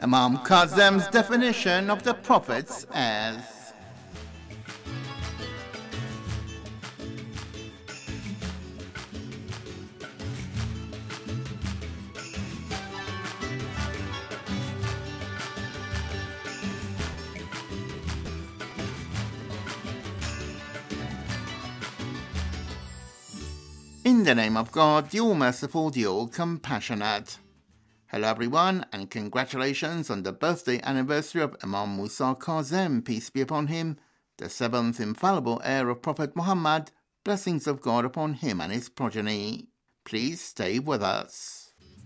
Imam Kazem's definition of the prophets as: in the name of God, the All-Merciful, the All-Compassionate. Hello everyone, and congratulations on the birthday anniversary of Imam Musa Kazem, peace be upon him, the seventh infallible heir of Prophet Muhammad, blessings of God upon him and his progeny. Please stay with us.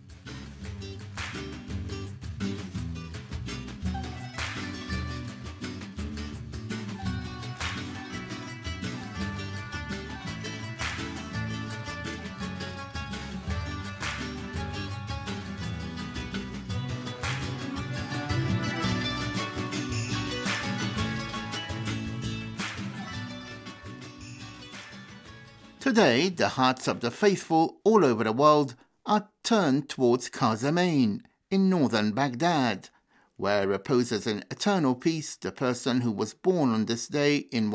Today, the hearts of the faithful all over the world are turned towards Kazemain in northern Baghdad, where reposes in eternal peace the person who was born on this day in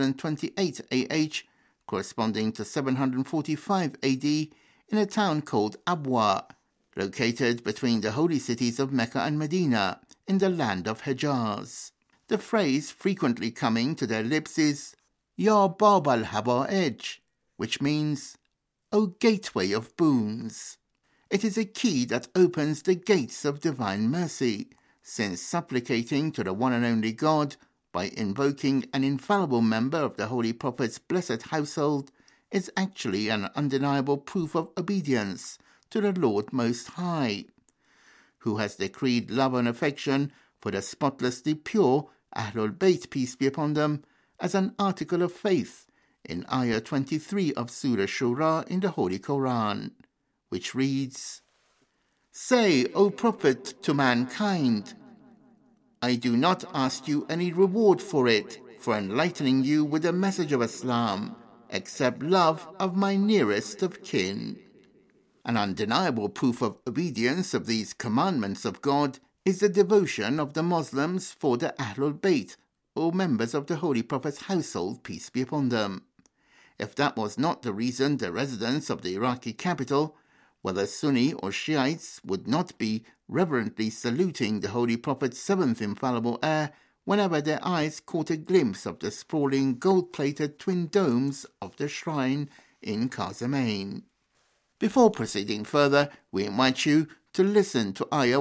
128 AH, corresponding to 745 AD, in a town called Abwa, located between the holy cities of Mecca and Medina, in the land of Hejaz. The phrase frequently coming to their lips is Ya Bab al-Haba'ij, which means, O gateway of boons. It is a key that opens the gates of divine mercy, since supplicating to the one and only God by invoking an infallible member of the Holy Prophet's blessed household is actually an undeniable proof of obedience to the Lord Most High, who has decreed love and affection for the spotlessly pure Ahlul Bayt, peace be upon them, as an article of faith in Ayah 23 of Surah Shura in the Holy Quran, which reads, Say, O Prophet, to mankind, I do not ask you any reward for it, for enlightening you with the message of Islam, except love of my nearest of kin. An undeniable proof of obedience of these commandments of God is the devotion of the Muslims for the Ahlul Bayt, or members of the Holy Prophet's household, peace be upon them. If that was not the reason the residents of the Iraqi capital, whether Sunni or Shiites, would not be reverently saluting the Holy Prophet's seventh infallible heir whenever their eyes caught a glimpse of the sprawling gold-plated twin domes of the shrine in Kazemain. Before proceeding further, we invite you to listen to Ayah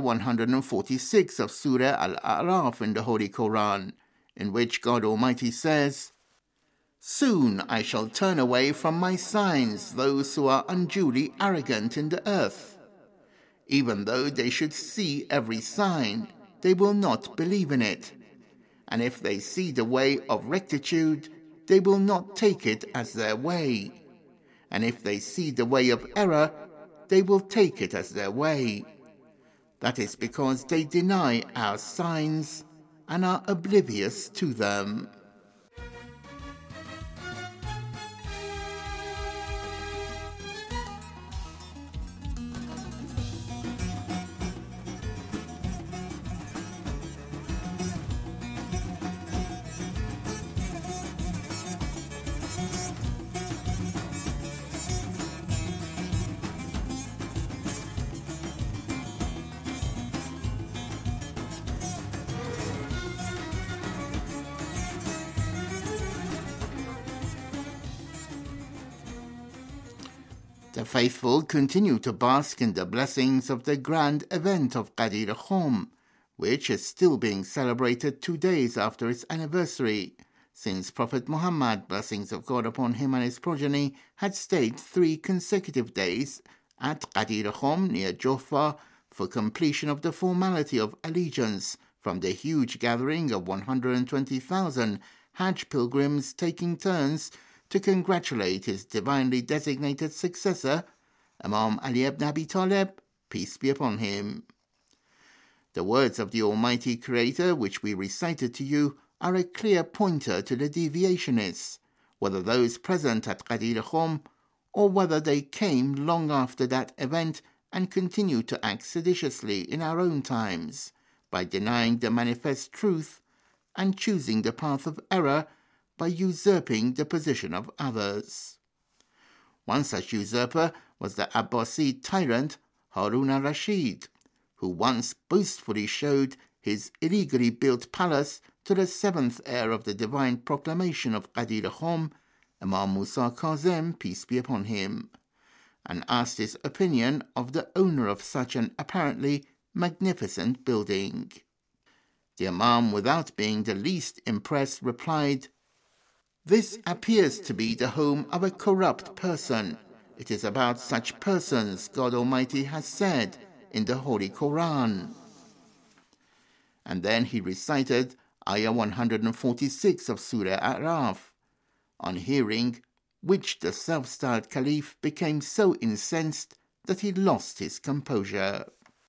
146 of Surah Al-A'raf in the Holy Quran, in which God Almighty says, Soon I shall turn away from my signs those who are unduly arrogant in the earth. Even though they should see every sign, they will not believe in it. And if they see the way of rectitude, they will not take it as their way. And if they see the way of error, they will take it as their way. That is because they deny our signs and are oblivious to them. The faithful continue to bask in the blessings of the grand event of Ghadir Khum, which is still being celebrated 2 days after its anniversary, since Prophet Muhammad, blessings of God upon him and his progeny, had stayed 3 consecutive days at Ghadir Khum near Jaffa for completion of the formality of allegiance from the huge gathering of 120,000 Hajj pilgrims taking turns to congratulate his divinely designated successor, Imam Ali ibn Abi Talib, peace be upon him. The words of the Almighty Creator, which we recited to you, are a clear pointer to the deviationists, whether those present at Ghadir Khum, or whether they came long after that event and continue to act seditiously in our own times, by denying the manifest truth and choosing the path of error by usurping the position of others. One such usurper was the Abbasid tyrant Harun al-Rashid, who once boastfully showed his illegally built palace to the seventh heir of the divine proclamation of Qadir Khom, Imam Musa Kazem, peace be upon him, and asked his opinion of the owner of such an apparently magnificent building. The Imam, without being the least impressed, replied, "This appears to be the home of a corrupt person. It is about such persons God Almighty has said in the Holy Quran." And then he recited Ayah 146 of Surah A'raf, on hearing which the self-styled Caliph became so incensed that he lost his composure.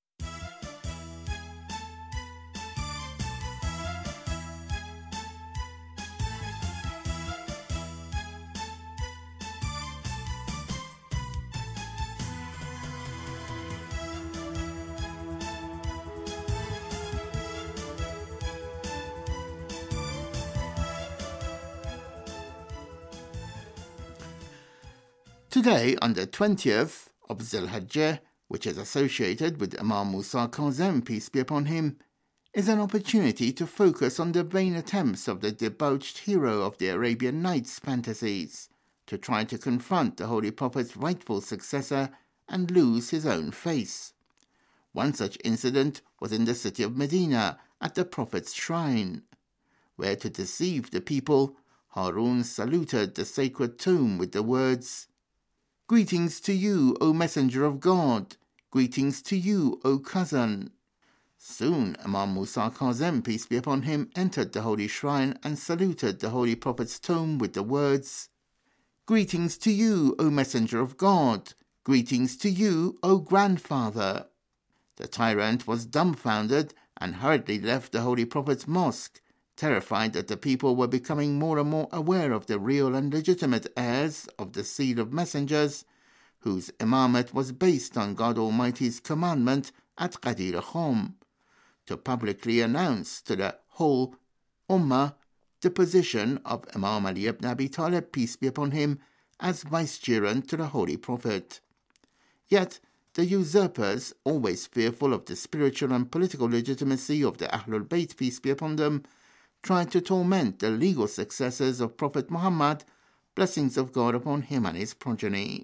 Today, on the 20th of Zul-Hijjah, which is associated with Imam Musa Kazem, peace be upon him, is an opportunity to focus on the vain attempts of the debauched hero of the Arabian Nights fantasies to try to confront the Holy Prophet's rightful successor and lose his own face. One such incident was in the city of Medina at the Prophet's shrine, where, to deceive the people, Harun saluted the sacred tomb with the words, "Greetings to you, O Messenger of God! Greetings to you, O cousin!" Soon Imam Musa Kazem, peace be upon him, entered the holy shrine and saluted the Holy Prophet's tomb with the words, "Greetings to you, O Messenger of God! Greetings to you, O grandfather!" The tyrant was dumbfounded and hurriedly left the Holy Prophet's mosque, terrified that the people were becoming more and more aware of the real and legitimate heirs of the seed of messengers, whose imamate was based on God Almighty's commandment at Qadir Khom, to publicly announce to the whole Ummah the position of Imam Ali ibn Abi Talib, peace be upon him, as vicegerent to the Holy Prophet. Yet the usurpers, always fearful of the spiritual and political legitimacy of the Ahlul Bayt, peace be upon them, tried to torment the legal successors of Prophet Muhammad, blessings of God upon him and his progeny.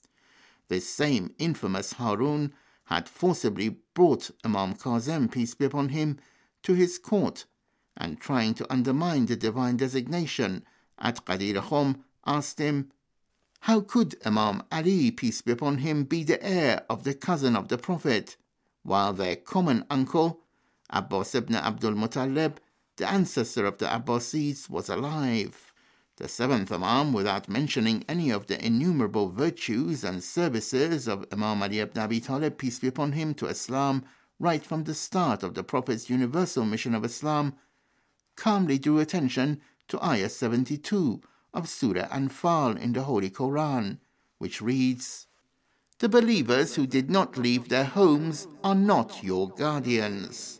This same infamous Harun had forcibly brought Imam Kazem, peace be upon him, to his court, and trying to undermine the divine designation at Qadir Khom, asked him, how could Imam Ali, peace be upon him, be the heir of the cousin of the Prophet, while their common uncle, Abbas ibn Abdul Muttalib, the ancestor of the Abbasids, was alive? The seventh Imam, without mentioning any of the innumerable virtues and services of Imam Ali ibn Abi Talib, peace be upon him, to Islam right from the start of the Prophet's universal mission of Islam, calmly drew attention to Ayah 72 of Surah Anfal in the Holy Quran, which reads, "The believers who did not leave their homes are not your guardians."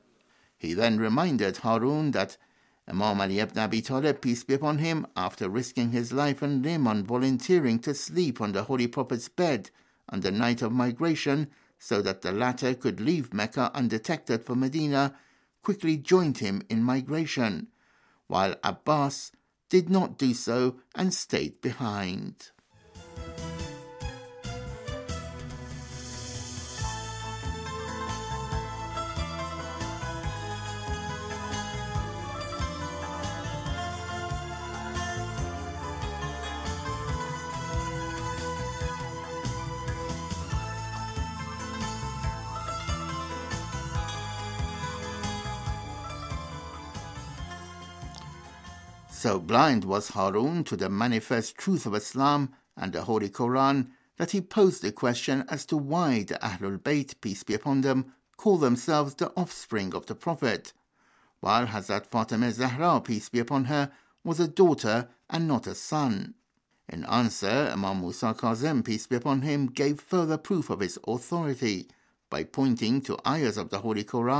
He then reminded Harun that Imam Ali ibn Abi Talib, peace be upon him, after risking his life and limb on volunteering to sleep on the Holy Prophet's bed on the night of migration so that the latter could leave Mecca undetected for Medina, quickly joined him in migration, while Abbas did not do so and stayed behind. So blind was Harun to the manifest truth of Islam and the Holy Quran that he posed the question as to why the Ahlul Bayt, peace be upon them, call themselves the offspring of the Prophet, while Hazrat Fatima Zahra, peace be upon her, was a daughter and not a son. In answer, Imam Musa Kazem, peace be upon him, gave further proof of his authority by pointing to ayahs of the Holy Quran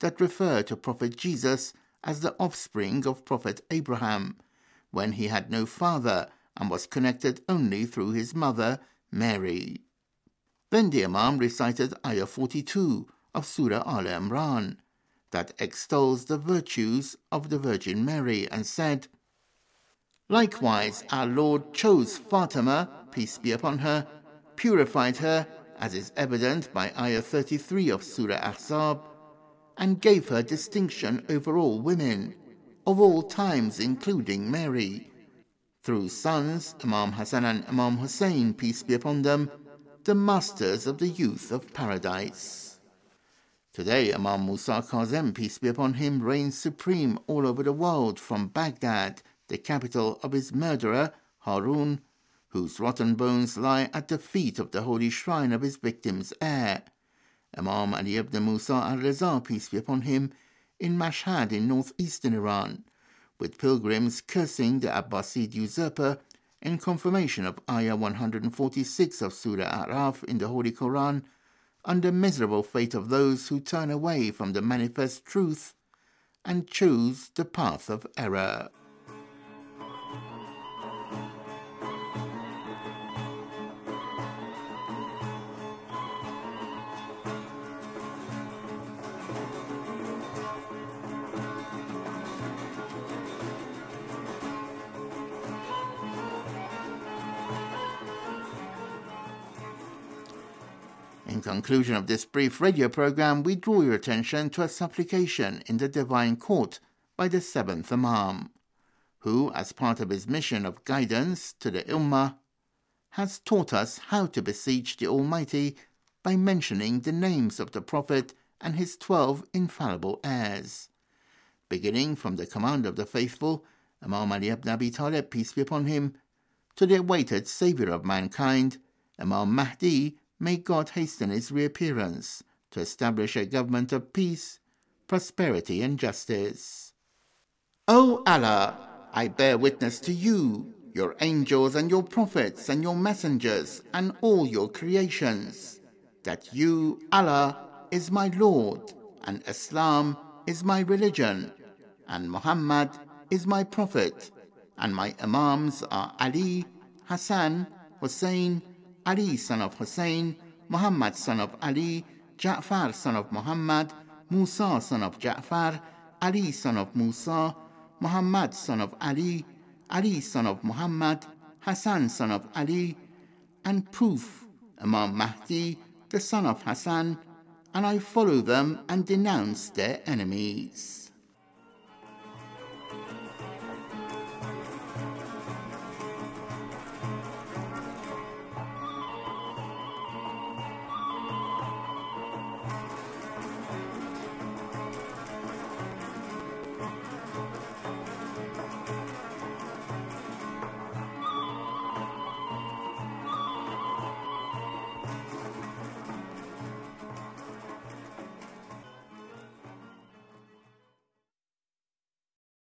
that refer to Prophet Jesus as the offspring of Prophet Abraham, when he had no father and was connected only through his mother, Mary. Then the Imam recited Ayah 42 of Surah Al Imran, that extols the virtues of the Virgin Mary, and said, "Likewise, our Lord chose Fatima, peace be upon her, purified her, as is evident by Ayah 33 of Surah Ahzab, and gave her distinction over all women, of all times including Mary, through sons, Imam Hassan and Imam Hussein, peace be upon them, the masters of the youth of paradise." Today, Imam Musa Kazem, peace be upon him, reigns supreme all over the world, from Baghdad, the capital of his murderer, Harun, whose rotten bones lie at the feet of the holy shrine of his victim's heir, Imam Ali ibn Musa al-Raza, peace be upon him, in Mashhad in northeastern Iran, with pilgrims cursing the Abbasid usurper in confirmation of Ayah 146 of Surah A'raf in the Holy Quran, on the miserable fate of those who turn away from the manifest truth and choose the path of error. In conclusion of this brief radio program, we draw your attention to a supplication in the Divine Court by the seventh Imam, who, as part of his mission of guidance to the Ummah, has taught us how to beseech the Almighty by mentioning the names of the Prophet and his 12 infallible heirs. Beginning from the command of the faithful, Imam Ali ibn Abi Talib, peace be upon him, to the awaited saviour of mankind, Imam Mahdi, may God hasten his reappearance to establish a government of peace, prosperity and justice. O Allah, I bear witness to you, your angels and your prophets and your messengers and all your creations, that you, Allah, is my Lord, and Islam is my religion, and Muhammad is my prophet, and my Imams are Ali, Hassan, Hussein, Ali son of Hussein, Muhammad son of Ali, Ja'far son of Muhammad, Musa son of Ja'far, Ali son of Musa, Muhammad son of Ali, Ali son of Muhammad, Hassan son of Ali, and proof, Imam Mahdi, the son of Hassan, and I follow them and denounce their enemies.